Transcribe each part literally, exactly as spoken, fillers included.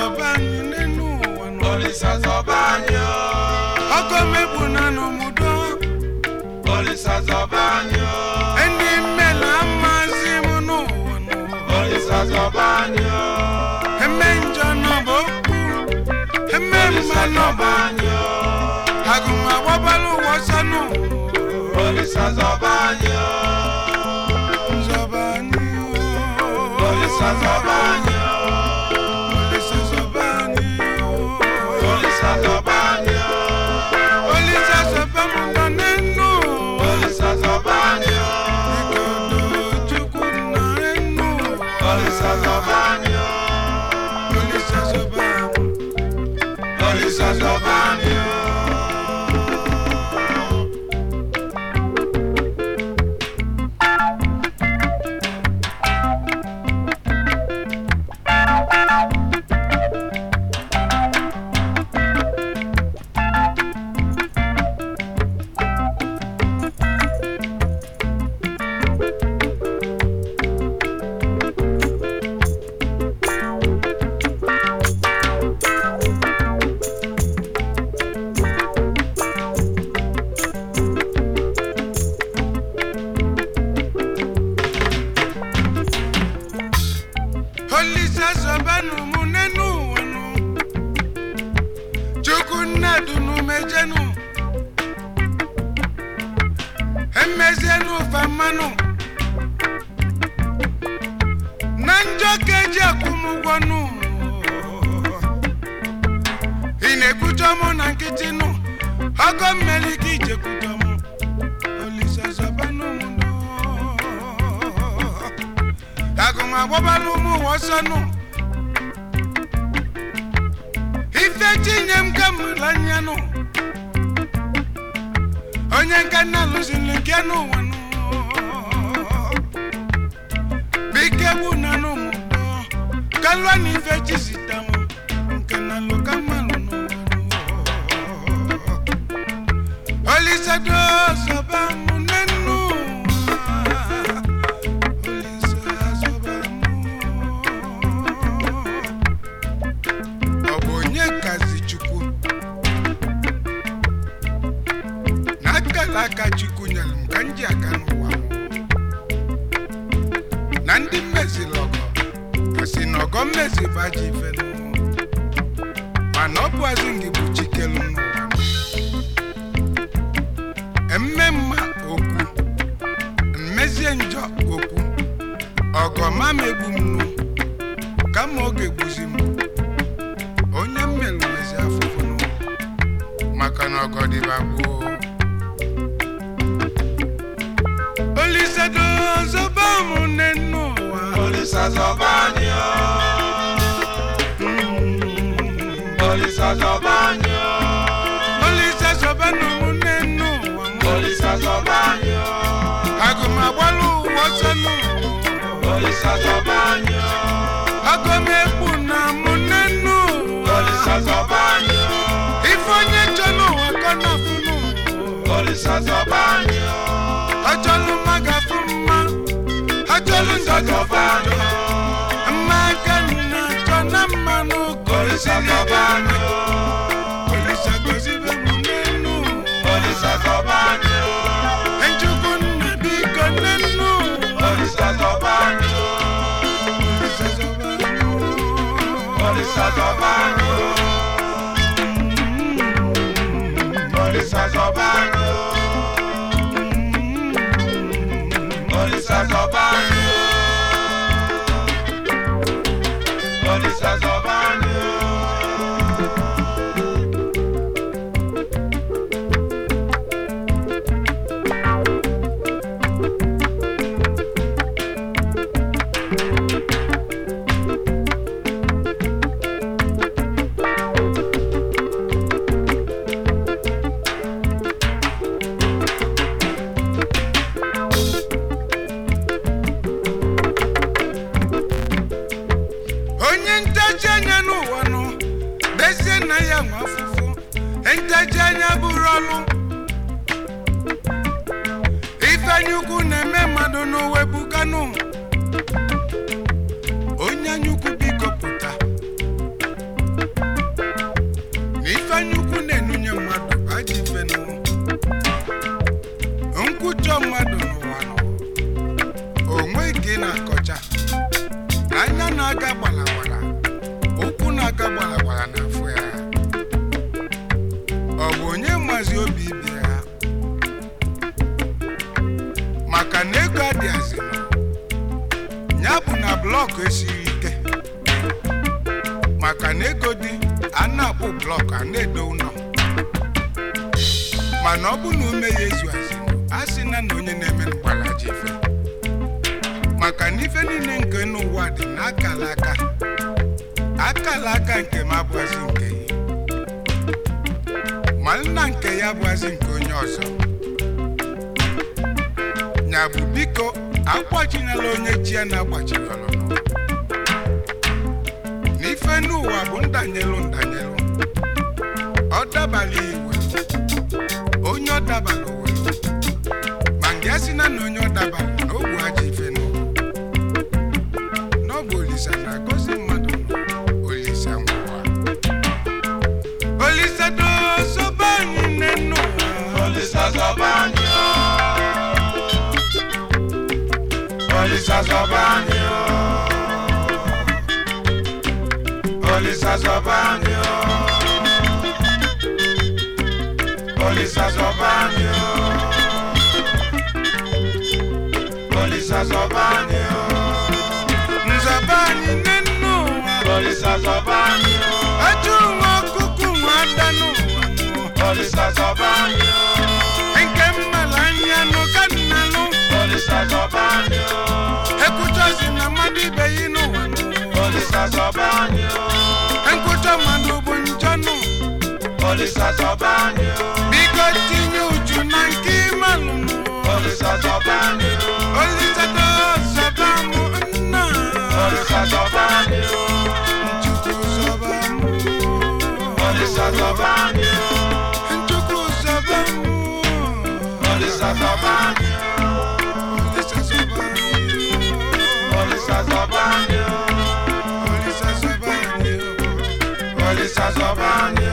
zobani nenu wano Olisa zobani Oko mebu nano mudo Olisa zobani Endi mela amazi muno wano Olisa zobani Emenjo no boku Ememma no bani Haguma wabalu wasanu Olisa zobani Zobani Olisa zobani Olisa zobani Olisa zobani Olisa zobani nenu Olisa zobani Ikodo chukuna nenu Olisa zobani Olisa zobani Olisa zobani Olisa zobanu munenu wano Chukuna dunu mejenu Emezenu famanu Nanjo keji akumugwanu Inekutomo nankitinu Ogo meliki jekutomo Olisa zobanu muno Aguma wabalu mu wasanu Ife chinyem kamulanyanu Onyankana lusinlikianu wanu Bikebu nanu mudo Kalwa ni ife chisitamu Nkana lukamalu no wanu Olisa do sobamu nenu Laka chikunyal mkanji akanu wamu Nandi mezi logo Kasi nogo mezi baji fenu Manobu azingi buchikelu nuwanu Emema oku Mmezi enjo oku Ogo mame bumnu Kama oge buzimu Onya mmelu mezi afufunu Makana ogo di babu Olisa do zobamu nenu Olisa zobani Olisa zobani Olisa zobanu nenu Olisa zobani Aguma walu wasanu Olisa zobani Agome puna munenu Olisa zobani Ifonye chonu wakana funu Olisa zobani Ajolu magafuma Ajolu zobani Magana chona manu Olisa zobani Olisa gozibe munenu Olisa zobani Enjukuna biko nenu Olisa zobani Olisa zobanu Olisa zobani Olisa zobani Olisa zobani Olisa zobani Entajanya burolu Ifanyuku neme madono webukanu Onyanyuku biko puta akpụ blọk a na-edo ụlọ mana ọ bụ na ume ya ezu azụ a sị na na onye na-eme mgbala ji ife maka na ife niile nke n'ụwa dị n'akala aka akala aka nke m abụghịzi nke ya ma nna nke ya abụghịzi nke onye ọzọ nya bụ biko agbachinala onye chi ya na-agbachikọrọ n'ife n'ụwa bụ ndanyelu ndanyelu ọ dabala iwe onye ọ dabala uwe ma nke ya si na na onye ọ dabala na ogbu aja ife n'ụwa n'ọbụ Olisa na-agọzi mmadụ Olisa nwụwa Olisa dozoba anyị n'enu Olisa zọba anyị Olisa zọba anyị Olisa zọba anyị Olisa zọba anyị Olisa zọba anyị nzọba anyị n'enu Olisa zọba anyị ajụ nwa ọkụkụ nwa ada n'ụwa Olisa zọba anyị nke mmala anya nụ ka nnanụ Olisa zọba anyị ekwuchazi na mmadụ ibe yi n'ụwa Olisa zọba anyị nkwucha mmadụ bụ njọ nụ Olisa zọba anyị biko tinye uchu na nke ịmalụ Olisa zọba anyị Olisa dozọba mụ nna Olisa zọba anyị Chukwu zọba mụ Olisa zọba anyị Chukwu zọba mụ Olisa zọba anyị Olisa zọba mụ Olisa zọba anyị Olisa zọba anyị Olisa zọba anyị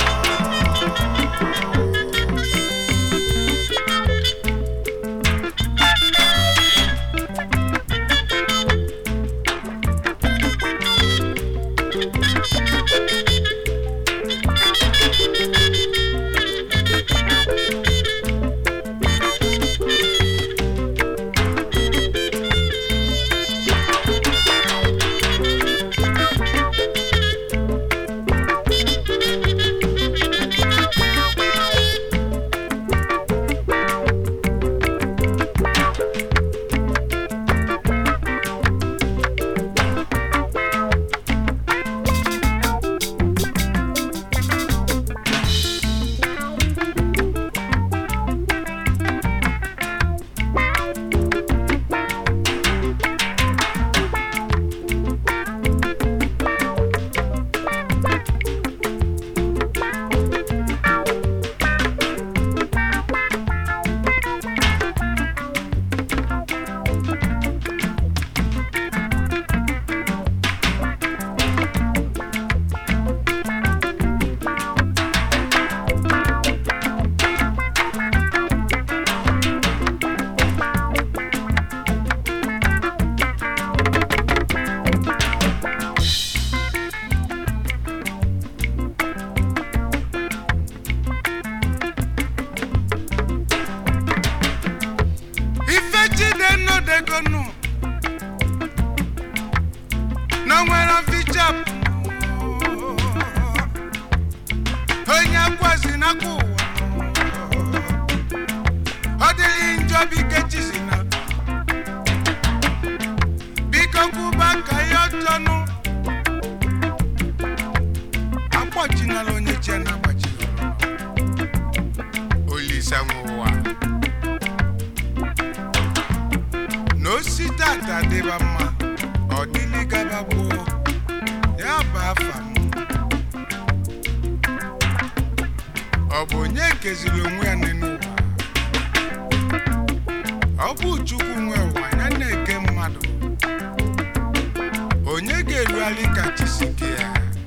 no nwere ficha onye akwazi na kwa ụwa ọ dịghị njọ bike chizina biko kwụba ka ya ọtọnụ akpọchinala onye che na agbachi Olisa nwụwa n'osi tata dịba mma ọ dịlị gaba gboo ya bụ afa m ọ bụ onye keziri onwe ya n'ụwa ọ bụ Chukwu nwe ụwa ya na-eke mmadụ onye ga-erugharị ka chisike ya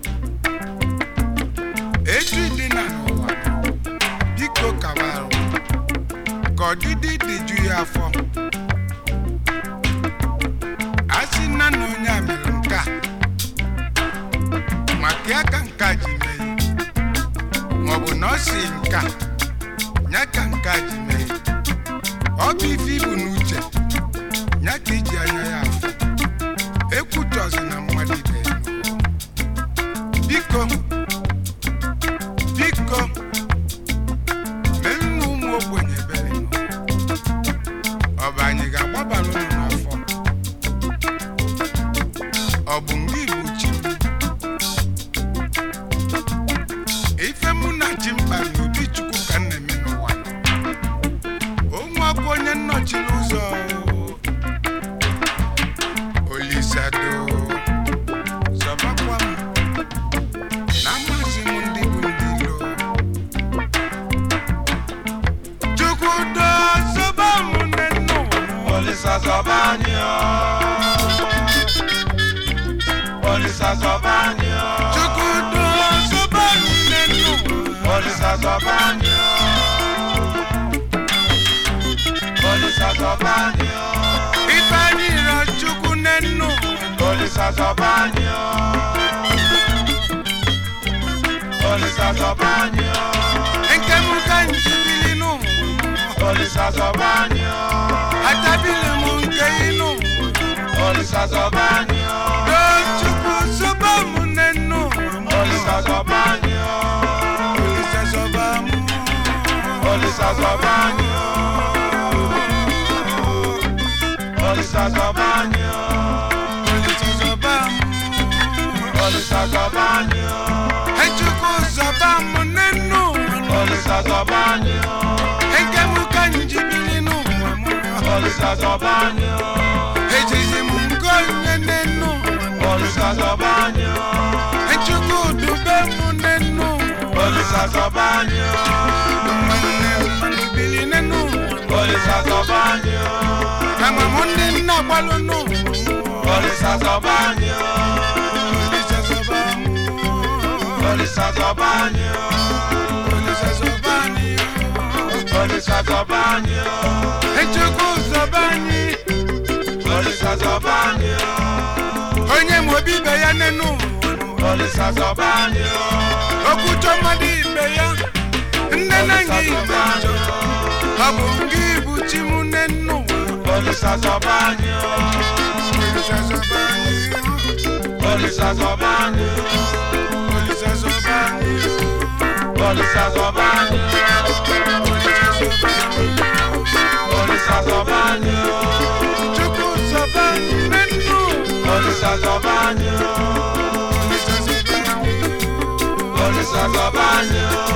echi dị na n'ụwa biko kabarụ ka ọdịdị dị ju ya afọ asị nna na onye a mere nka maka ya ka nka ji mee maọbụ na ọ si nka ya ka nka ji mee ọ bụ ife ibu n'uche ya ka iji anya ya afọ ekwutọzi na mmadụ ibe biko Olisa Zobanyo, Olisa Zobanyo, Chukudo Zobanyo, Olisa Zobanyo, Olisa Zobanyo, Ifanira Chukunenu, Olisa Zobanyo, Olisa Zobanyo, Enkemuka Njibilinu, Olisa Zobanyo, Atabile Munkeinu, Olisa Zobanyo, Chuku Zobamunenu, Olisa Zobanyo, Olisa Zobamu, Olisa Zobanyo, Olisa Zobanyo, Olisa Zobamu, Olisa Zobanyo, Chuku Zobamunenu, Olisa Zobanyo, Enkemuka Njibilinu, Olisa Zobanyo, Ejizi Mungonenu, Olisa Zobanyo, Chuku Dubemunenu, Olisa Zobanyo, Manibilinenu, Olisa Zobanyo, Amamundi Nabalonu, Olisa Zobanyo, Olisa Zobamu, Olisa Zobanyo, Olisa Zobani, Olisa Zobanyo, Chuku Zobani, Olisa Zobanyo, Onye Mobibe ya nenu, Olisa Zobanyo, Okuchomadi Beya, Nnenangi Bejo, Abungi Buchimu nenu, Olisa Zobanyo, Olisa Zobani, Olisa Zobanyo, Olisa Zobani, Olisa Zobanyo, Olisa Zobanyo, Chuku Zobani nenu, Olisa Zobanyo, Olisa Zobani, Olisa Zobanyo,